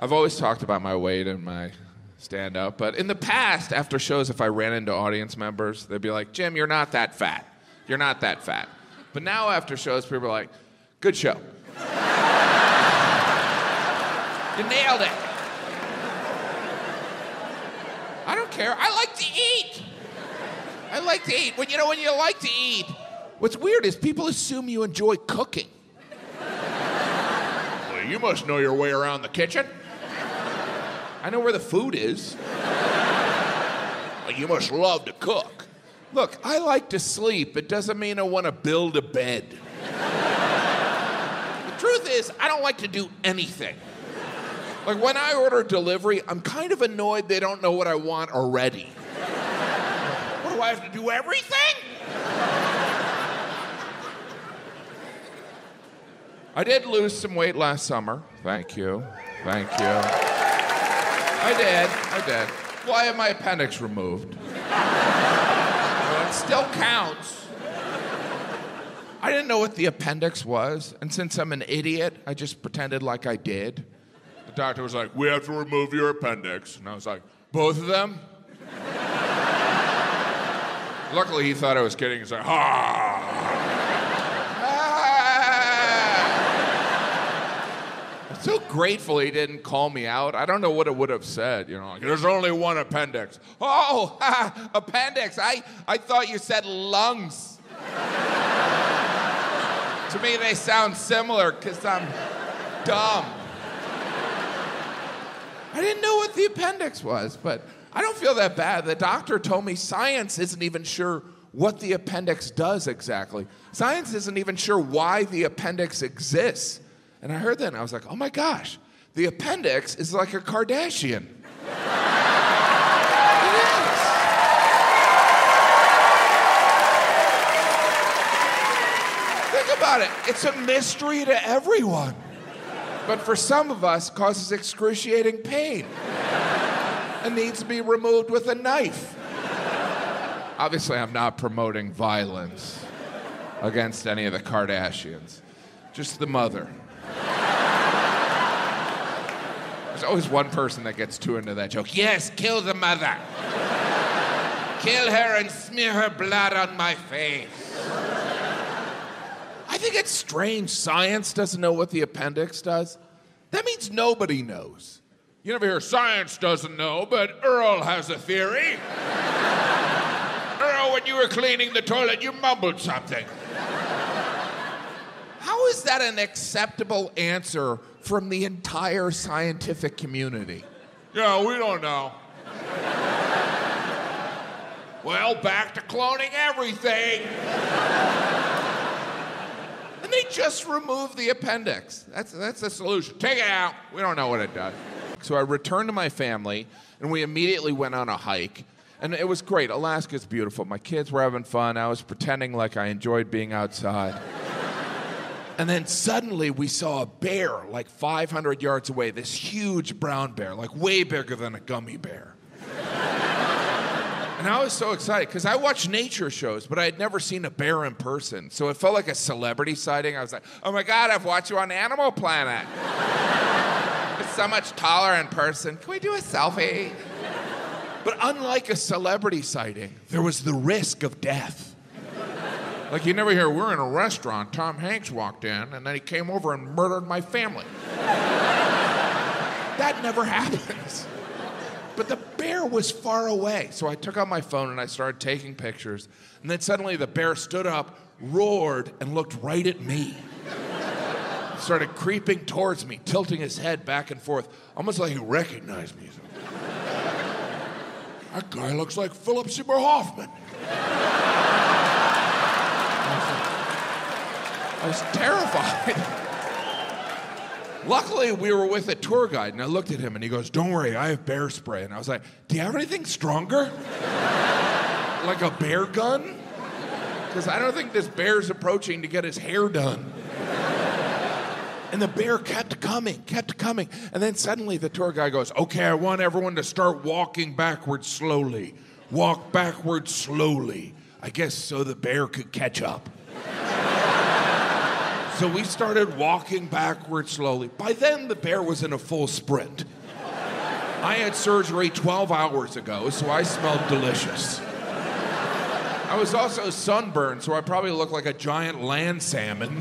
I've always talked about my weight and my stand-up, but in the past, after shows, if I ran into audience members, they'd be like, Jim, you're not that fat. You're not that fat. But now after shows, people are like, good show. You nailed it. I don't care. I like to eat. I like to eat. When you like to eat, what's weird is people assume you enjoy cooking. Well, you must know your way around the kitchen. I know where the food is. Well, you must love to cook. Look, I like to sleep. It doesn't mean I want to build a bed. The truth is, I don't like to do anything. Like, when I order delivery, I'm kind of annoyed they don't know what I want already. What, do I have to do everything? I did lose some weight last summer. Thank you. Thank you. I did. Well, I had my appendix removed. Well, it still counts. I didn't know what the appendix was, and since I'm an idiot, I just pretended like I did. The doctor was like, we have to remove your appendix. And I was like, both of them? Luckily, he thought I was kidding. He's like, I'm so grateful he didn't call me out. I don't know what it would have said. Like, there's only one appendix. Oh, appendix. I thought you said lungs. To me, they sound similar because I'm dumb. I didn't know what the appendix was, but I don't feel that bad. The doctor told me science isn't even sure what the appendix does exactly. Science isn't even sure why the appendix exists. And I heard that and I was like, oh my gosh, the appendix is like a Kardashian. It is. Think about it. It's a mystery to everyone. But for some of us, it causes excruciating pain and needs to be removed with a knife. Obviously, I'm not promoting violence against any of the Kardashians, just the mother. There's always one person that gets too into that joke. Yes, kill the mother. Kill her and smear her blood on my face. I think it's strange science doesn't know what the appendix does. That means nobody knows. You never hear science doesn't know, but Earl has a theory. Earl, when you were cleaning the toilet, you mumbled something. How is that an acceptable answer from the entire scientific community? Yeah, we don't know. Well, back to cloning everything. And they just removed the appendix. That's the solution. Take it out. We don't know what it does. So I returned to my family, and we immediately went on a hike. And it was great. Alaska's beautiful. My kids were having fun. I was pretending like I enjoyed being outside. And then suddenly we saw a bear like 500 yards away, this huge brown bear, like way bigger than a gummy bear. And I was so excited because I watch nature shows, but I had never seen a bear in person. So it felt like a celebrity sighting. I was like, oh my God, I've watched you on Animal Planet. It's so much taller in person. Can we do a selfie? But unlike a celebrity sighting, there was the risk of death. Like you never hear, we're in a restaurant, Tom Hanks walked in, and then he came over and murdered my family. That never happens. But the bear was far away. So I took out my phone and I started taking pictures. And then suddenly the bear stood up, roared, and looked right at me. Started creeping towards me, tilting his head back and forth, almost like he recognized me. That guy looks like Philip Seymour Hoffman. I was terrified. Luckily, we were with a tour guide, and I looked at him, and he goes, don't worry, I have bear spray. And I was like, do you have anything stronger? Like a bear gun? Because I don't think this bear's approaching to get his hair done. And the bear kept coming. And then suddenly the tour guide goes, okay, I want everyone to start walking backwards slowly. Walk backwards slowly. I guess so the bear could catch up. So we started walking backwards slowly. By then, the bear was in a full sprint. I had surgery 12 hours ago, so I smelled delicious. I was also sunburned, so I probably looked like a giant land salmon.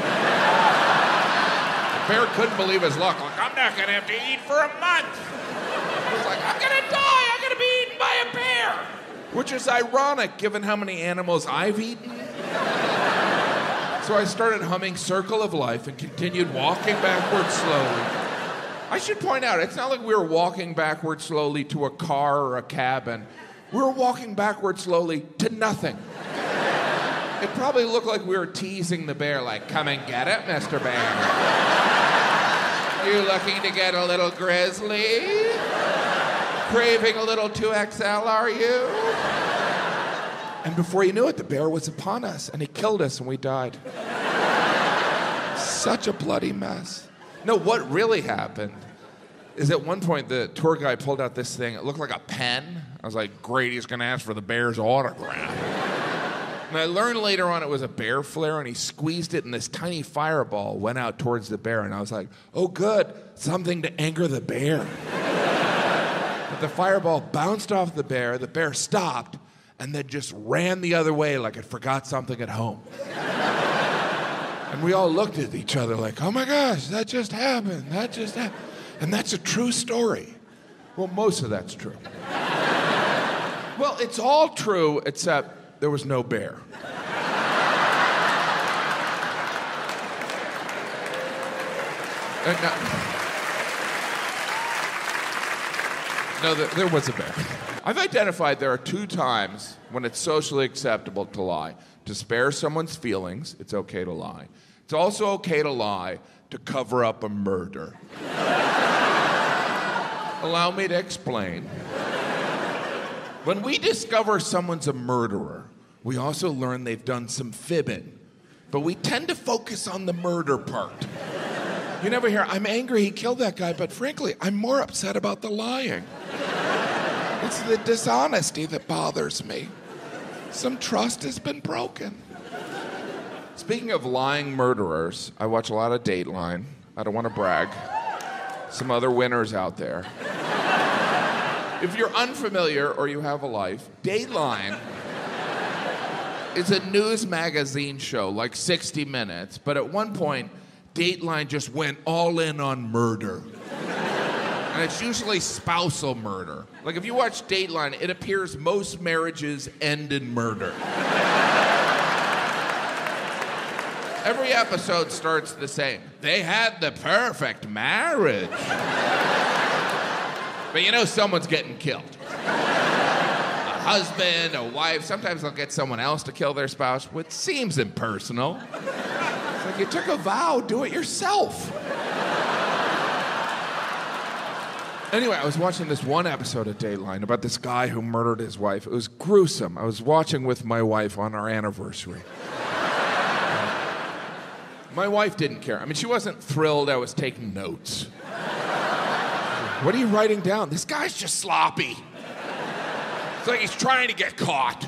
The bear couldn't believe his luck. Like, I'm not gonna have to eat for a month. He was like, I'm gonna die. I'm gonna be eaten by a bear. Which is ironic, given how many animals I've eaten. So I started humming Circle of Life and continued walking backwards slowly. I should point out, it's not like we were walking backwards slowly to a car or a cabin. We were walking backwards slowly to nothing. It probably looked like we were teasing the bear, like, come and get it, Mr. Bear. Are you looking to get a little grizzly? Craving a little 2XL, are you? And before you knew it, the bear was upon us, and he killed us, and we died. Such a bloody mess. No, what really happened is at one point the tour guide pulled out this thing. It looked like a pen. I was like, great, he's going to ask for the bear's autograph. And I learned later on it was a bear flare, and he squeezed it, and this tiny fireball went out towards the bear. And I was like, oh, good, something to anger the bear. But the fireball bounced off the bear stopped, and then just ran the other way like it forgot something at home. And we all looked at each other like, oh my gosh, that just happened. And that's a true story. Well, most of that's true. Well, it's all true except there was no bear. No, there was a bear. I've identified there are 2 times when it's socially acceptable to lie. To spare someone's feelings, it's okay to lie. It's also okay to lie to cover up a murder. Allow me to explain. When we discover someone's a murderer, we also learn they've done some fibbing. But we tend to focus on the murder part. You never hear, I'm angry he killed that guy, but frankly, I'm more upset about the lying. It's the dishonesty that bothers me. Some trust has been broken. Speaking of lying murderers, I watch a lot of Dateline. I don't want to brag. Some other winners out there. If you're unfamiliar or you have a life, Dateline is a news magazine show, like 60 Minutes, but at one point, Dateline just went all in on murder. And it's usually spousal murder. Like, if you watch Dateline, it appears most marriages end in murder. Every episode starts the same. They had the perfect marriage. But you know someone's getting killed. A husband, a wife, sometimes they'll get someone else to kill their spouse, which seems impersonal. It's like, you took a vow, do it yourself. Anyway, I was watching this one episode of Dateline about this guy who murdered his wife. It was gruesome. I was watching with my wife on our anniversary. My wife didn't care. I mean, she wasn't thrilled I was taking notes. What are you writing down? This guy's just sloppy. It's like he's trying to get caught.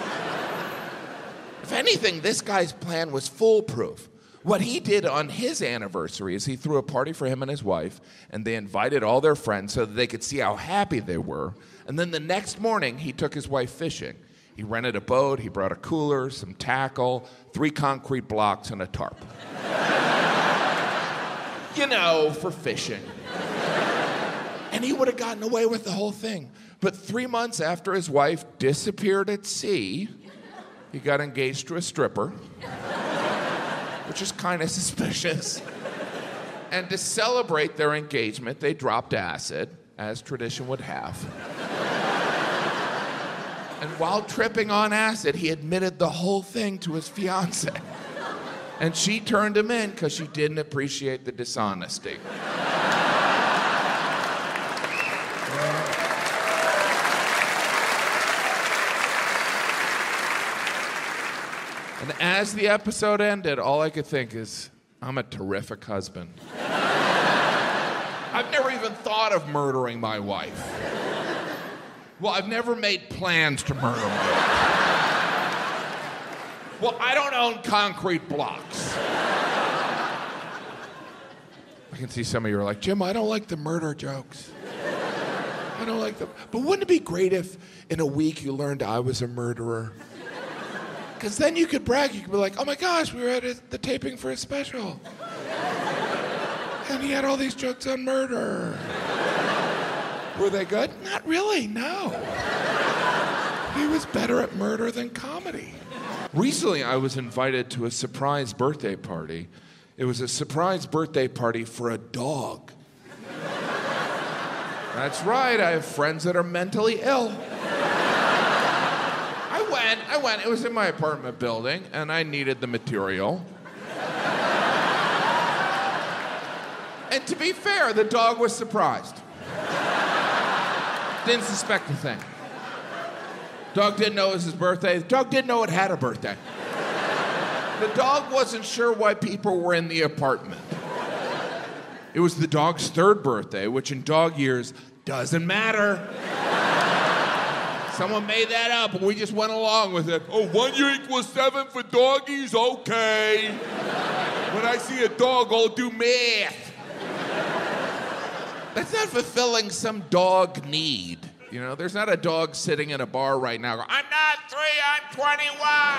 If anything, this guy's plan was foolproof. What he did on his anniversary is he threw a party for him and his wife, and they invited all their friends so that they could see how happy they were. And then the next morning, he took his wife fishing. He rented a boat, he brought a cooler, some tackle, 3 concrete blocks, and a tarp. You know, for fishing. And he would have gotten away with the whole thing. But 3 months after his wife disappeared at sea, he got engaged to a stripper, which is kind of suspicious. And to celebrate their engagement, they dropped acid, as tradition would have. And while tripping on acid, he admitted the whole thing to his fiancée. And she turned him in because she didn't appreciate the dishonesty. And as the episode ended, all I could think is, I'm a terrific husband. I've never even thought of murdering my wife. Well, I've never made plans to murder my wife. Well, I don't own concrete blocks. I can see some of you are like, Jim, I don't like the murder jokes. I don't like them. But wouldn't it be great if in a week you learned I was a murderer? Because then you could brag. You could be like, oh my gosh, we were at the taping for his special. And he had all these jokes on murder. Were they good? Not really, no. He was better at murder than comedy. Recently, I was invited to a surprise birthday party. It was a surprise birthday party for a dog. That's right, I have friends that are mentally ill. I went. It was in my apartment building, and I needed the material. And to be fair, the dog was surprised. Didn't suspect a thing. Dog didn't know it was his birthday. The dog didn't know it had a birthday. The dog wasn't sure why people were in the apartment. It was the dog's third birthday, which in dog years doesn't matter. Someone made that up, and we just went along with it. Oh, 1 year equals 7 for doggies? Okay. When I see a dog, I'll do math. That's not fulfilling some dog need. You know, there's not a dog sitting in a bar right now going, I'm not 3, I'm 21.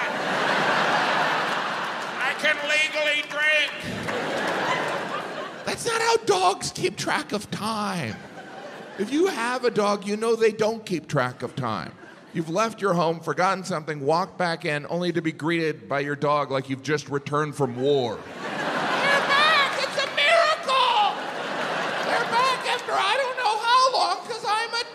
I can legally drink. That's not how dogs keep track of time. If you have a dog, you know they don't keep track of time. You've left your home, forgotten something, walked back in, only to be greeted by your dog like you've just returned from war. They're back! It's a miracle! They're back after I don't know how long, because I'm a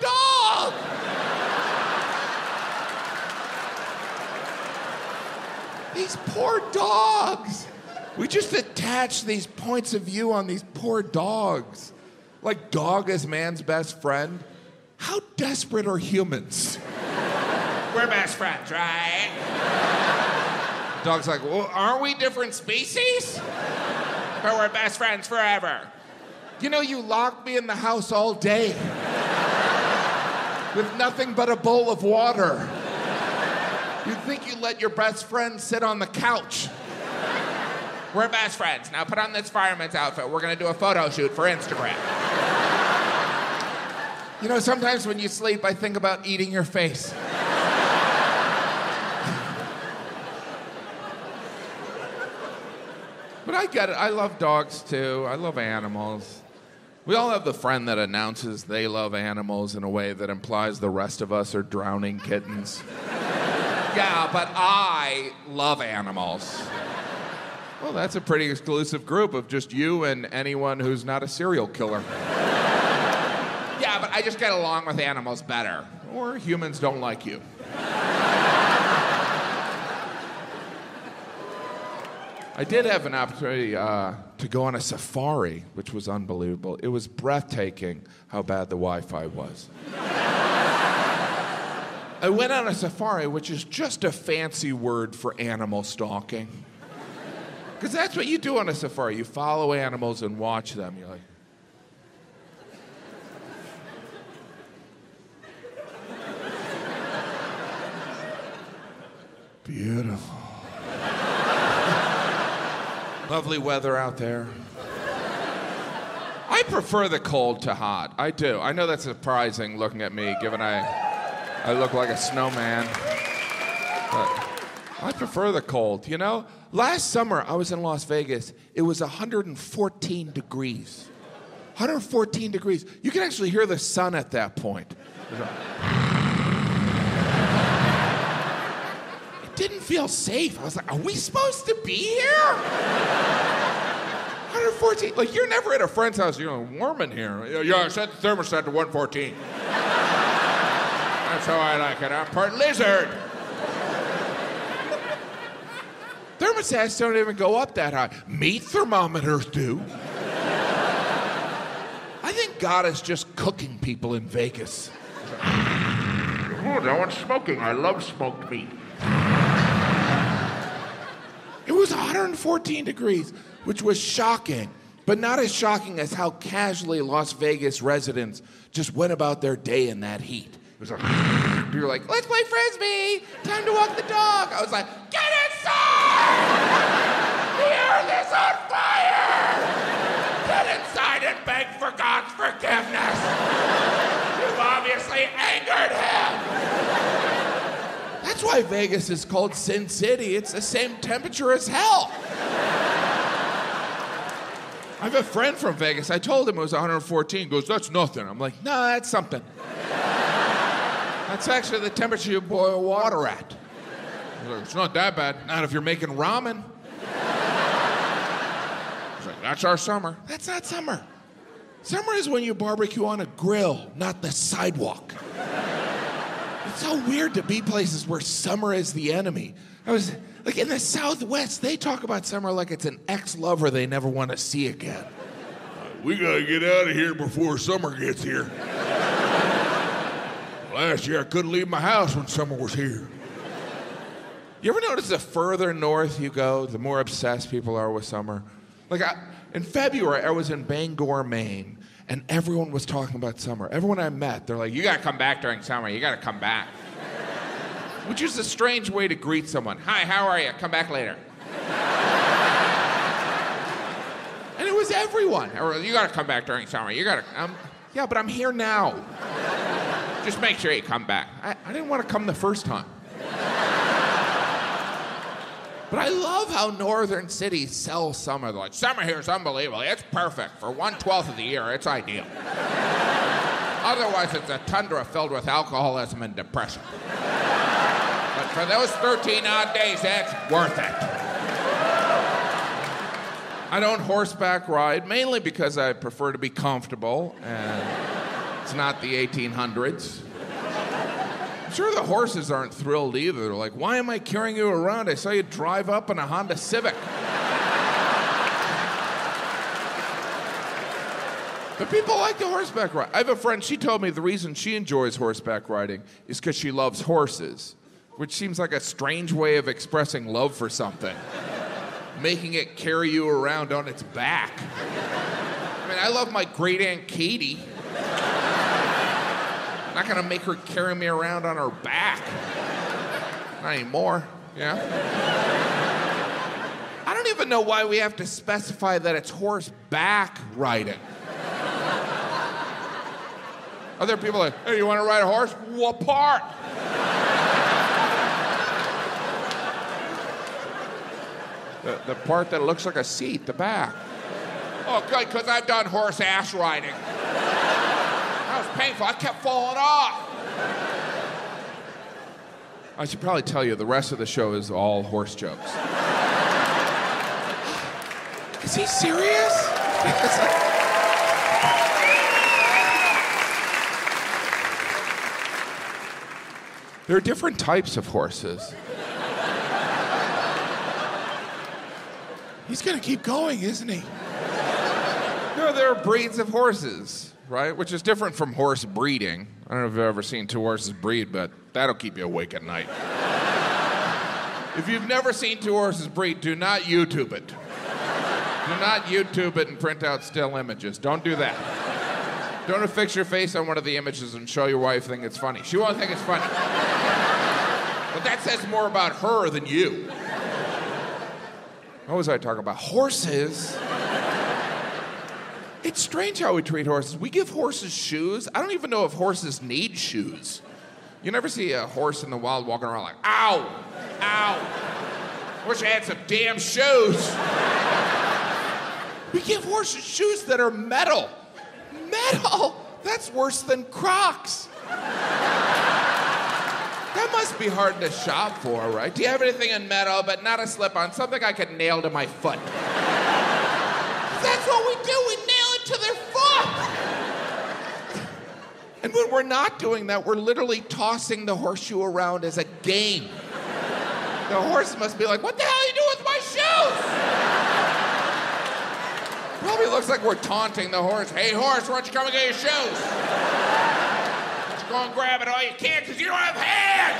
dog! These poor dogs! We just attach these points of view on these poor dogs. Like dog is man's best friend. How desperate are humans? We're best friends, right? Dog's like, well, aren't we different species? But we're best friends forever. You know, you locked me in the house all day with nothing but a bowl of water. You'd think you let your best friend sit on the couch. We're best friends. Now put on this fireman's outfit. We're gonna do a photo shoot for Instagram. You know, sometimes when you sleep, I think about eating your face. But I get it. I love dogs, too. I love animals. We all have the friend that announces they love animals in a way that implies the rest of us are drowning kittens. Yeah, but I love animals. Well, that's a pretty exclusive group of just you and anyone who's not a serial killer. Yeah, but I just get along with animals better. Or humans don't like you. I did have an opportunity to go on a safari, which was unbelievable. It was breathtaking how bad the Wi-Fi was. I went on a safari, which is just a fancy word for animal stalking. Because that's what you do on a safari. You follow animals and watch them. You're like... Beautiful. Lovely weather out there. I prefer the cold to hot. I do. I know that's surprising looking at me, given I look like a snowman. But I prefer the cold, you know? Last summer, I was in Las Vegas. It was 114 degrees. 114 degrees. You can actually hear the sun at that point. It didn't feel safe. I was like, are we supposed to be here? 114. Like, you're never at a friend's house. You're warm in here. Yeah, I set the thermostat to 114. That's how I like it. I'm part lizard. Thermostats don't even go up that high. Meat thermometers do. I think God is just cooking people in Vegas. Oh, no one's smoking. I love smoked meat. It was 114 degrees, which was shocking, but not as shocking as how casually Las Vegas residents just went about their day in that heat. It was like, you were like, let's play Frisbee. Time to walk the dog. I was like, get inside! The earth is on fire! Get inside and beg for God's forgiveness! You love seriously angered him. That's why Vegas is called Sin City. It's the same temperature as hell. I have a friend from Vegas. I told him it was 114. He goes, that's nothing. I'm like, no, that's something. That's actually the temperature you boil water at. He's like, it's not that bad. Not if you're making ramen. He's like, that's our summer. That's not summer. Summer is when you barbecue on a grill, not the sidewalk. It's so weird to be places where summer is the enemy. I was like in the Southwest, they talk about summer like it's an ex-lover they never want to see again. We gotta get out of here before summer gets here. Last year I couldn't leave my house when summer was here. You ever notice the further north you go, the more obsessed people are with summer? Like in February, I was in Bangor, Maine, and everyone was talking about summer. Everyone I met, they're like, you gotta come back during summer, you gotta come back. Which is a strange way to greet someone. Hi, how are you? Come back later. And it was everyone. You gotta come back during summer, you gotta, yeah, but I'm here now. Just make sure you come back. I didn't want to come the first time. But I love how northern cities sell summer. They're like, summer here is unbelievable. It's perfect. For 1/12 of the year, it's ideal. Otherwise, it's a tundra filled with alcoholism and depression. But for those 13 odd days, it's worth it. I don't horseback ride, mainly because I prefer to be comfortable, and it's not the 1800s. I'm sure the horses aren't thrilled either. They're like, why am I carrying you around? I saw you drive up in a Honda Civic. But people like the horseback ride. I have a friend, she told me the reason she enjoys horseback riding is because she loves horses, which seems like a strange way of expressing love for something. Making it carry you around on its back. I mean, I love my great Aunt Katie. I'm not gonna make her carry me around on her back. Not anymore, yeah? I don't even know why we have to specify that it's horseback riding. Other people are like, hey, you wanna ride a horse? What part? The part that looks like a seat, the back. Oh, good, because I've done horse ass riding. That was painful. I kept falling off. I should probably tell you, the rest of the show is all horse jokes. Is he serious? There are different types of horses. He's gonna keep going, isn't he? No, there are breeds of horses, right? Which is different from horse breeding. I don't know if you've ever seen two horses breed, but that'll keep you awake at night. If you've never seen two horses breed, do not YouTube it. Do not YouTube it and print out still images. Don't do that. Don't affix your face on one of the images and show your wife think it's funny. She won't think it's funny. But that says more about her than you. What was I talking about? Horses. It's strange how we treat horses. We give horses shoes. I don't even know if horses need shoes. You never see a horse in the wild walking around like, ow, ow. Wish I had some damn shoes. We give horses shoes that are metal. Metal? That's worse than Crocs. That must be hard to shop for, right? Do you have anything in metal, but not a slip-on? Something I could nail to my foot. That's what we do. We nail it to their foot. And when we're not doing that, we're literally tossing the horseshoe around as a game. The horse must be like, what the hell are you doing with my shoes? Probably looks like we're taunting the horse. Hey, horse, why don't you come and get your shoes? Go and grab it all you can because you don't have hands!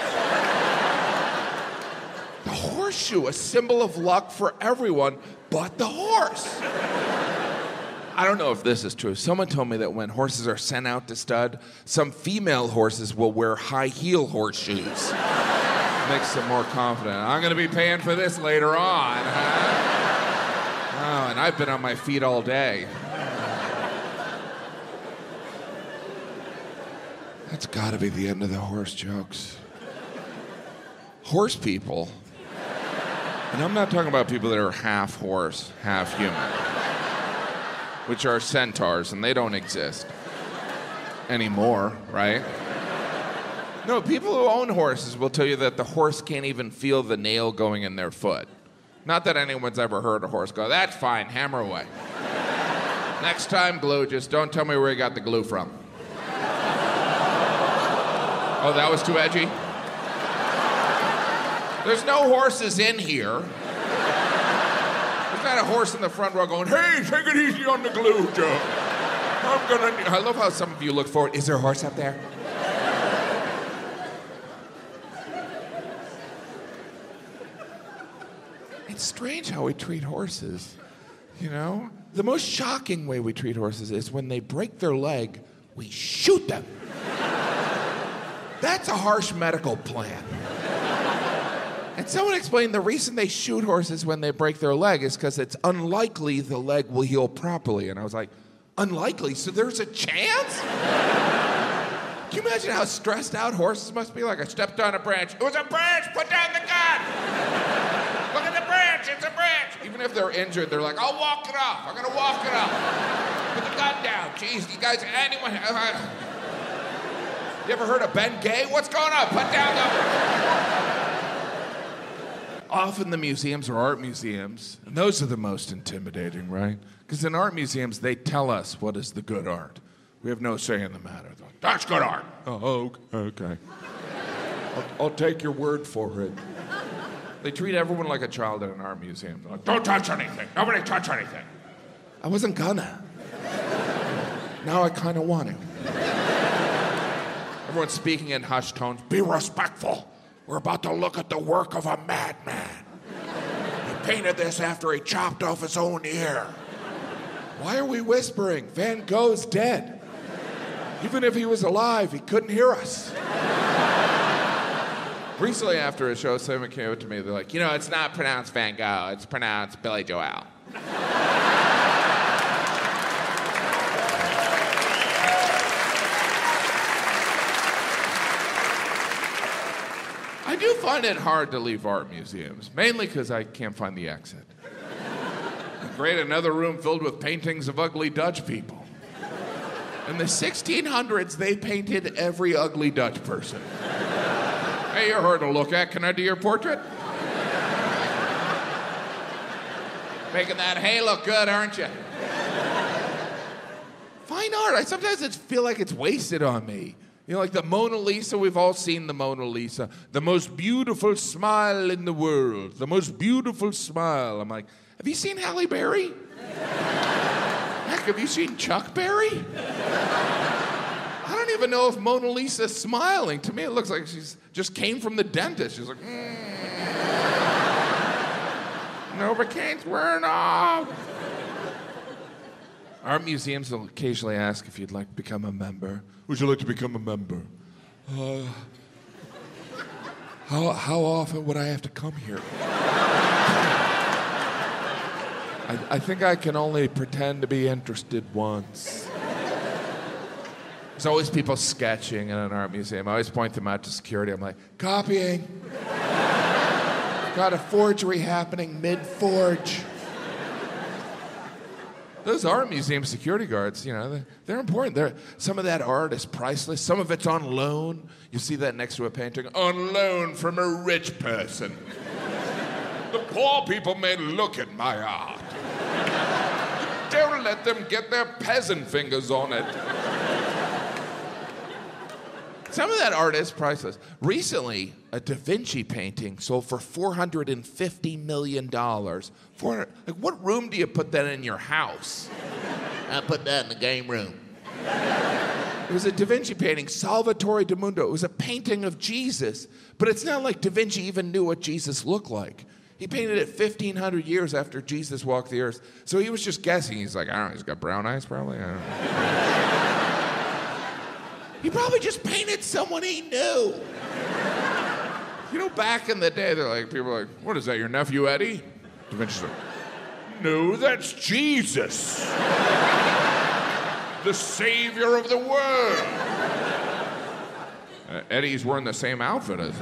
The horseshoe, a symbol of luck for everyone but the horse. I don't know if this is true. Someone told me that when horses are sent out to stud, some female horses will wear high heel horseshoes. Makes them more confident. I'm going to be paying for this later on, huh? Oh, and I've been on my feet all day. That's gotta be the end of the horse jokes. Horse people, and I'm not talking about people that are half horse, half human, which are centaurs, and they don't exist anymore, right? No, people who own horses will tell you that the horse can't even feel the nail going in their foot. Not that anyone's ever heard a horse go, that's fine, hammer away. Next time, glue, just don't tell me where you got the glue from. Oh, that was too edgy? There's no horses in here. There's not a horse in the front row going, hey, take it easy on the glue, Joe. I love how some of you look forward. Is there a horse up there? It's strange how we treat horses, you know? The most shocking way we treat horses is when they break their leg, we shoot them. That's a harsh medical plan. And someone explained the reason they shoot horses when they break their leg is because it's unlikely the leg will heal properly. And I was like, unlikely? So there's a chance? Can you imagine how stressed out horses must be? Like, I stepped on a branch. It was a branch! Put down the gun! Look at the branch! It's a branch! Even if they're injured, they're like, I'll walk it off. I'm gonna walk it off. Put the gun down. Jeez, you guys, anyone... You ever heard of Ben Gay? What's going on? Put down the... Often the museums are art museums, and those are the most intimidating, right? Because in art museums, they tell us what is the good art. We have no say in the matter. They're like, that's good art. Oh, okay. I'll take your word for it. They treat everyone like a child at an art museum. They're like, don't touch anything. Nobody touch anything. I wasn't gonna. Now I kind of want to. Everyone's speaking in hushed tones. Be respectful. We're about to look at the work of a madman. He painted this after he chopped off his own ear. Why are we whispering? Van Gogh's dead. Even if he was alive, he couldn't hear us. Recently after a show, someone came up to me, they're like, you know, it's not pronounced Van Gogh, it's pronounced Billy Joel. I do find it hard to leave art museums, mainly because I can't find the exit. Great, another room filled with paintings of ugly Dutch people. In the 1600s, they painted every ugly Dutch person. Hey, you're hard to look at. Can I do your portrait? Making that hay look good, aren't you? Fine art. I sometimes feel like it's wasted on me. You know, like the Mona Lisa, we've all seen the Mona Lisa. The most beautiful smile in the world. The most beautiful smile. I'm like, have you seen Halle Berry? Heck, have you seen Chuck Berry? I don't even know if Mona Lisa's smiling. To me, it looks like she's just came from the dentist. She's like, Novocaine's wearing off. Art museums will occasionally ask if you'd like to become a member. Would you like to become a member? How often would I have to come here? I think I can only pretend to be interested once. There's always people sketching in an art museum. I always point them out to security. I'm like, copying. Got a forgery happening mid-forge. Those art museum security guards, you know, they're important. Some of that art is priceless. Some of it's on loan. You see that next to a painting. On loan from a rich person. The poor people may look at my art. Don't let them get their peasant fingers on it. Some of that art is priceless. Recently, a Da Vinci painting sold for $450 million. What room do you put that in your house? I put that in the game room. It was a Da Vinci painting, Salvatore da Mundo. It was a painting of Jesus, but it's not like Da Vinci even knew what Jesus looked like. He painted it 1,500 years after Jesus walked the earth. So he was just guessing. He's like, I don't know, he's got brown eyes probably? I don't know. He probably just painted someone he knew. You know, back in the day, people are like, what is that, your nephew Eddie? Da Vinci's like, no, that's Jesus. The savior of the world. Eddie's wearing the same outfit as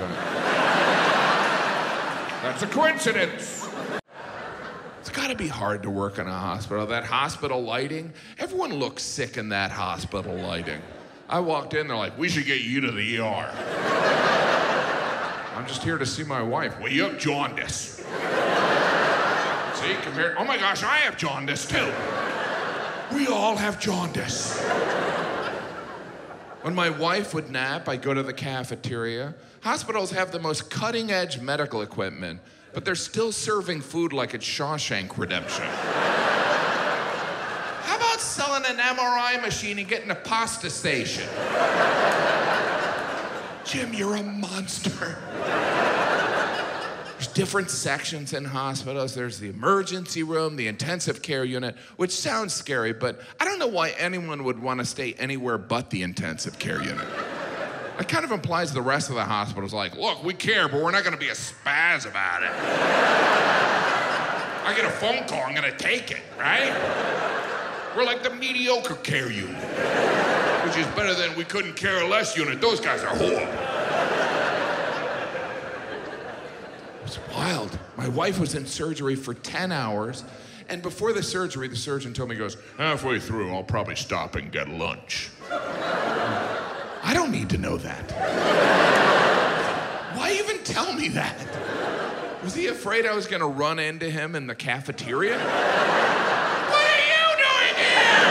That's a coincidence. It's gotta be hard to work in a hospital. That hospital lighting, everyone looks sick in that hospital lighting. I walked in, they're like, we should get you to the ER. I'm just here to see my wife. Well, you have jaundice. See, oh my gosh, I have jaundice too. We all have jaundice. When my wife would nap, I'd go to the cafeteria. Hospitals have the most cutting-edge medical equipment, but they're still serving food like it's Shawshank Redemption. How about selling an MRI machine and getting a pasta station? Jim, you're a monster. There's different sections in hospitals. There's the emergency room, the intensive care unit, which sounds scary, but I don't know why anyone would want to stay anywhere but the intensive care unit. It kind of implies the rest of the hospital's like, look, we care, but we're not going to be a spaz about it. I get a phone call, I'm going to take it, right? We're like the mediocre care unit, which is better than we couldn't care less unit. Those guys are horrible. It's wild. My wife was in surgery for 10 hours, and before the surgery, the surgeon told me, he goes, halfway through, I'll probably stop and get lunch. I don't need to know that. Why even tell me that? Was he afraid I was gonna run into him in the cafeteria? What are you doing here?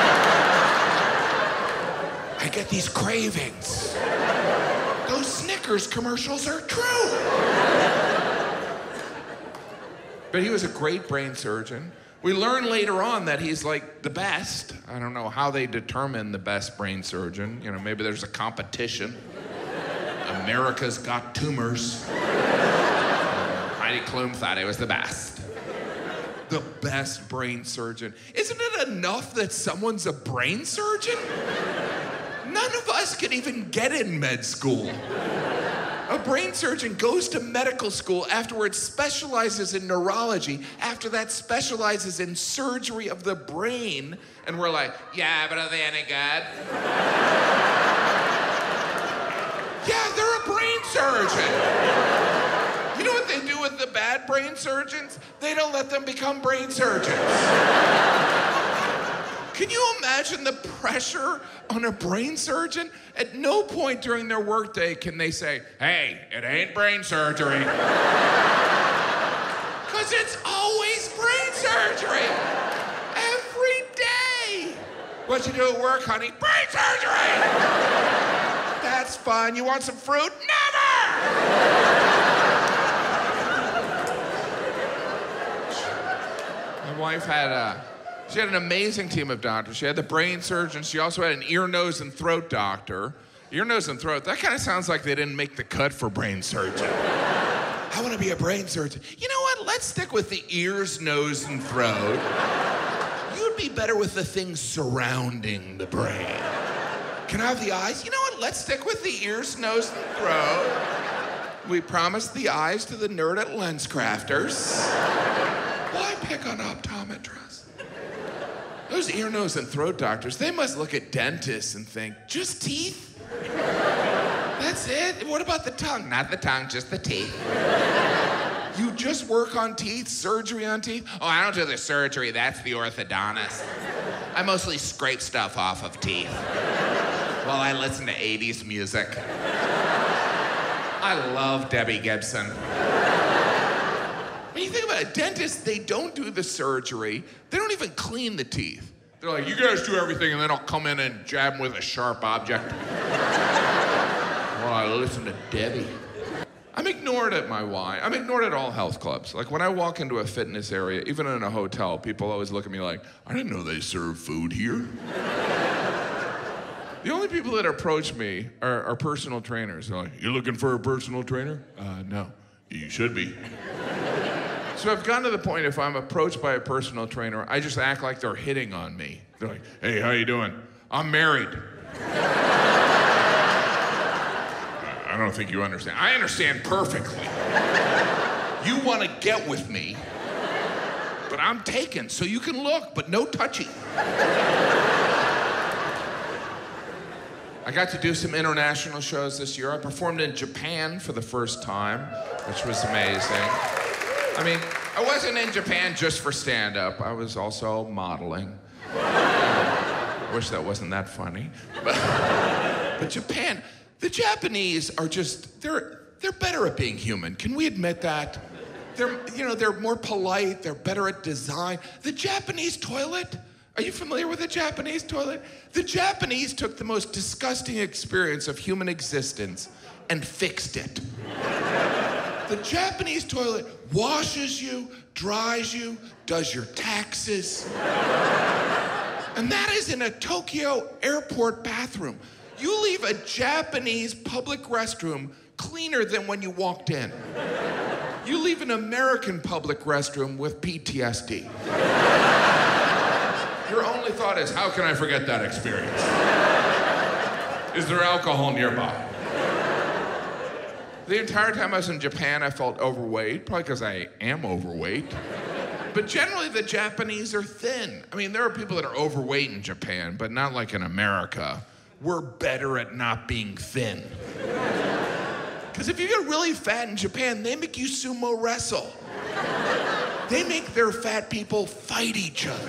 I get these cravings. Those Snickers commercials are true. But he was a great brain surgeon. We learn later on that he's like the best. I don't know how they determine the best brain surgeon. You know, maybe there's a competition. America's Got Tumors. Heidi Klum thought he was the best. The best brain surgeon. Isn't it enough that someone's a brain surgeon? None of us can even get in med school. A brain surgeon goes to medical school, afterwards specializes in neurology, after that specializes in surgery of the brain, and we're like, yeah, but are they any good? Yeah, they're a brain surgeon. You know what they do with the bad brain surgeons? They don't let them become brain surgeons. Can you imagine the pressure on a brain surgeon? At no point during their workday can they say, hey, it ain't brain surgery. Because it's always brain surgery. Every day. What you do at work, honey? Brain surgery! That's fun. You want some fruit? Never! My wife had she had an amazing team of doctors. She had the brain surgeon. She also had an ear, nose, and throat doctor. Ear, nose, and throat, that kind of sounds like they didn't make the cut for brain surgeon. I want to be a brain surgeon. You know what? Let's stick with the ears, nose, and throat. You'd be better with the things surrounding the brain. Can I have the eyes? You know what? Let's stick with the ears, nose, and throat. We promised the eyes to the nerd at LensCrafters. Why pick on optometrists? Those ear, nose, and throat doctors, they must look at dentists and think, just teeth? That's it? What about the tongue? Not the tongue, just the teeth. You just work on teeth, surgery on teeth? Oh, I don't do the surgery, that's the orthodontist. I mostly scrape stuff off of teeth while I listen to 80s music. I love Debbie Gibson. When you think about it, dentists, they don't do the surgery. They don't even clean the teeth. They're like, you guys do everything, and then I'll come in and jab them with a sharp object. While I listen to Debbie. I'm ignored at my Y. I'm ignored at all health clubs. Like when I walk into a fitness area, even in a hotel, people always look at me like, I didn't know they serve food here. The only people that approach me are personal trainers. They're like, you looking for a personal trainer? No. You should be. So I've gotten to the point, if I'm approached by a personal trainer, I just act like they're hitting on me. They're like, hey, how you doing? I'm married. I don't think you understand. I understand perfectly. You want to get with me, but I'm taken, so you can look, but no touchy. I got to do some international shows this year. I performed in Japan for the first time, which was amazing. I mean, I wasn't in Japan just for stand-up. I was also modeling. I wish that wasn't that funny. But Japan, the Japanese are just, they're better at being human. Can we admit that? They're more polite, they're better at design. The Japanese toilet, are you familiar with the Japanese toilet? The Japanese took the most disgusting experience of human existence and fixed it. The Japanese toilet washes you, dries you, does your taxes. And that is in a Tokyo airport bathroom. You leave a Japanese public restroom cleaner than when you walked in. You leave an American public restroom with PTSD. Your only thought is, how can I forget that experience? Is there alcohol nearby? The entire time I was in Japan, I felt overweight, probably because I am overweight. But generally, the Japanese are thin. I mean, there are people that are overweight in Japan, but not like in America. We're better at not being thin. Because if you get really fat in Japan, they make you sumo wrestle. They make their fat people fight each other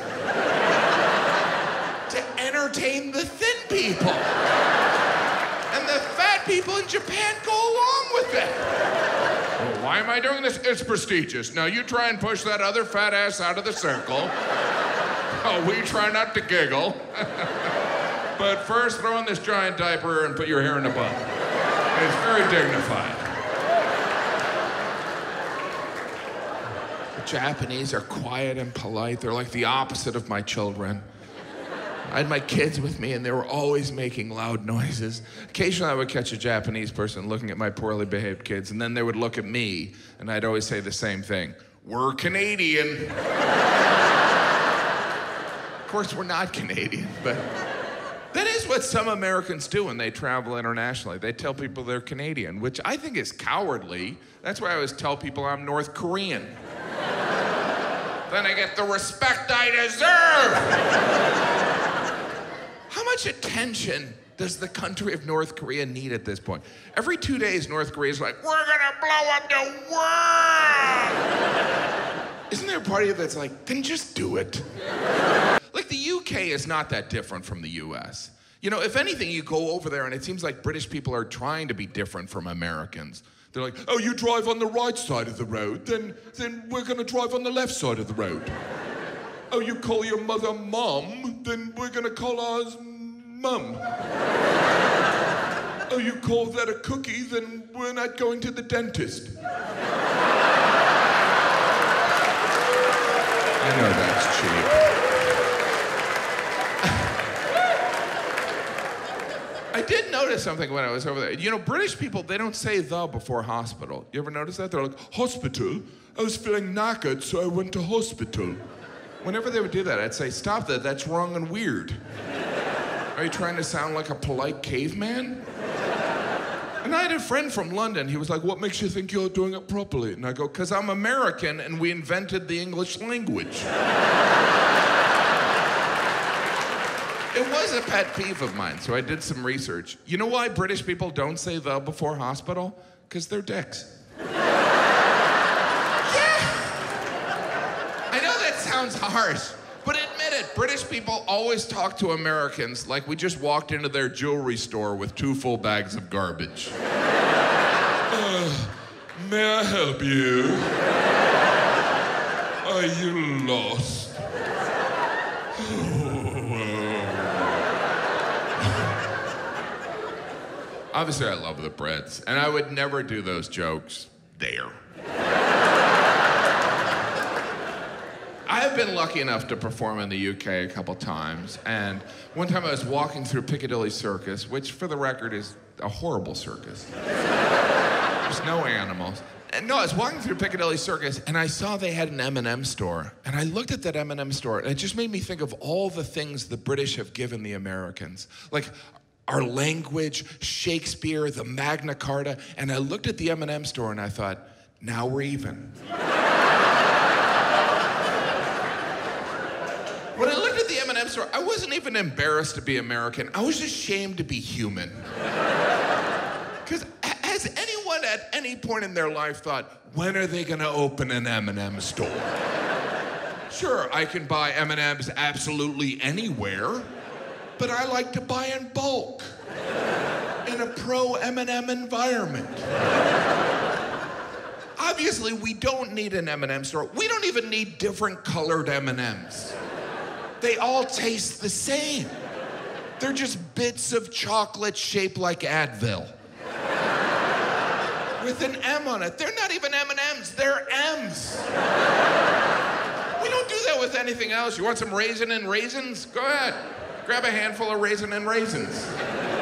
to entertain the thin people. And the fat people in Japan go along with it. Well, why am I doing this? It's prestigious. Now you try and push that other fat ass out of the circle. Oh, we try not to giggle. But first, throw in this giant diaper and put your hair in a bun. It's very dignified. The Japanese are quiet and polite. They're like the opposite of my children. I had my kids with me, and they were always making loud noises. Occasionally, I would catch a Japanese person looking at my poorly behaved kids, and then they would look at me, and I'd always say the same thing. We're Canadian. Of course, we're not Canadian, but that is what some Americans do when they travel internationally. They tell people they're Canadian, which I think is cowardly. That's why I always tell people I'm North Korean. Then I get the respect I deserve. How much attention does the country of North Korea need at this point? Every 2 days, North Korea's like, we're gonna blow up the world! Isn't there a party that's like, then just do it? Like, the UK is not that different from the US. You know, if anything, you go over there and it seems like British people are trying to be different from Americans. They're like, oh, you drive on the right side of the road, then we're gonna drive on the left side of the road. Oh, you call your mother Mom, then we're gonna call ours Mum. Oh, you call that a cookie, then we're not going to the dentist. I know that's cheap. I did notice something when I was over there. You know, British people, they don't say the before hospital. You ever notice that? They're like, hospital? I was feeling knackered, so I went to hospital. Whenever they would do that, I'd say, stop that, that's wrong and weird. Are you trying to sound like a polite caveman? And I had a friend from London, he was like, what makes you think you're doing it properly? And I go, because I'm American and we invented the English language. It was a pet peeve of mine, so I did some research. You know why British people don't say the before hospital? Because they're dicks. I know that sounds harsh, but admit it, British people always talk to Americans like we just walked into their jewelry store with 2 full bags of garbage. May I help you? Are you lost? Obviously, I love the Brits, and I would never do those jokes there. I've been lucky enough to perform in the UK a couple times, and one time I was walking through Piccadilly Circus, which, for the record, is a horrible circus. There's no animals. And no, I was walking through Piccadilly Circus, and I saw they had an M&M store. And I looked at that M&M store, and it just made me think of all the things the British have given the Americans. Like, our language, Shakespeare, the Magna Carta, and I looked at the M&M store and I thought, now we're even. When I looked at the M&M store, I wasn't even embarrassed to be American. I was ashamed to be human. Because has anyone at any point in their life thought, when are they gonna open an M&M store? Sure, I can buy M&Ms absolutely anywhere, but I like to buy in bulk, in a pro-M&M environment. Obviously, we don't need an M&M store. We don't even need different colored M&Ms. They all taste the same. They're just bits of chocolate shaped like Advil. With an M on it. They're not even M&Ms, they're M's. We don't do that with anything else. You want some raisin and raisins? Go ahead. Grab a handful of raisin and raisins.